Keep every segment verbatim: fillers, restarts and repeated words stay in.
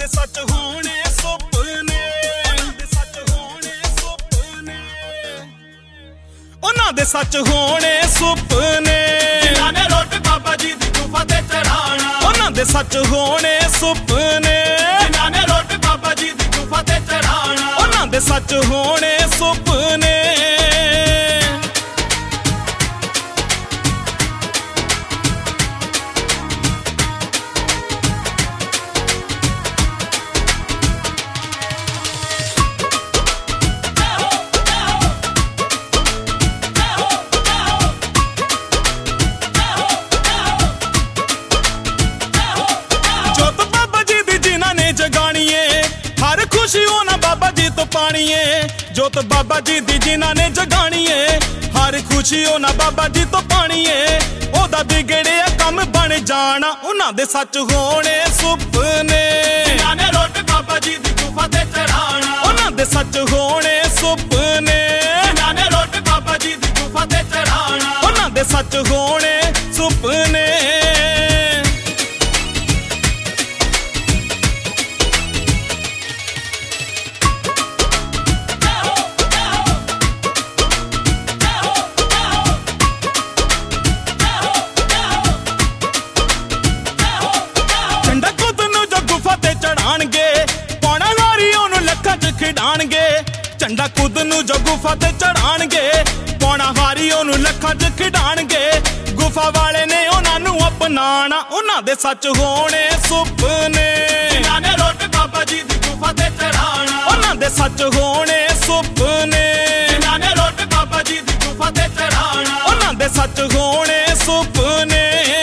दे सच होने सुपने, दे सच होने सुपने, उन्हां दे सच होने सुपने, जिन्हां ने रोट बाबा जी दी गुफा ते चढ़ाना, उन्हां दे सच होने सुपने, जिन्हां ने रोट बाबा जी दी गुफा ते चढ़ाना, उन्हां दे सच होने सुपने। खुशी होना बाबा जी तो पानी है, जोत बाबा जी दी जिन्हां ने जगानी है, हर खुशी होना बाबा जी तो पानी है, ओदा बिगड़े कम बन जाना, उन्हां दे सच होने सुपने, जिन्हां ने रोट बाबा जी दी गुफा ते चढ़ाना, उन्हां दे सच होने सुपने, जिन्हां ने रोट बाबा जी दी गुफा ते चढ़ाना, उन्हां दे सच होने सुपने। झंडा खुद नू जो गुफा ते चढ़ाणगे, पौना हारी ओनू लखां च खिडाणगे, गुफा वाले ने उन्हां नू अपनाना, उन्हां दे सच होने सुपने, जिन्हां ने रोट बाबा जी दी गुफा ते चढ़ाना, उन्हां दे सच होने सुपने, जिन्हां ने रोट बाबा जी दी गुफा ते चढ़ाना, उन्हां दे सच होने सुपने।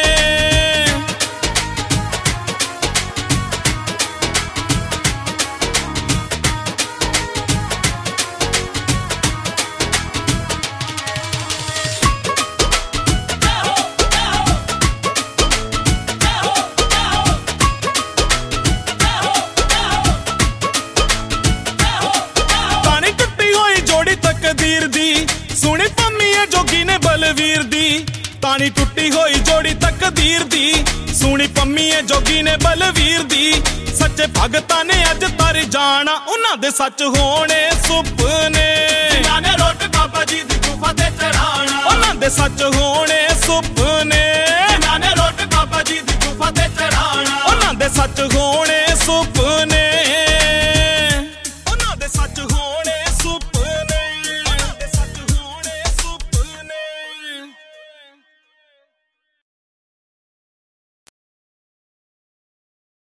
सुनी पम्मी है जोगी ने बलवीर दी, तानी टुटी हुई जोड़ी तकदीर दी, सुनी पम्मी है जोगी ने बलवीर दी, सच्चे भगतां ने अज तर जाना, उन्हां दे सच होने सुपने, जिन्हां ने रोट बाबा जी दी गुफा ते चढ़ाना, उन्हां दे सच होने सुपने, जिन्हां ने रोट बाबा जी दी गुफा ते चढ़ाना, उन्हां दे सच होने सुपने।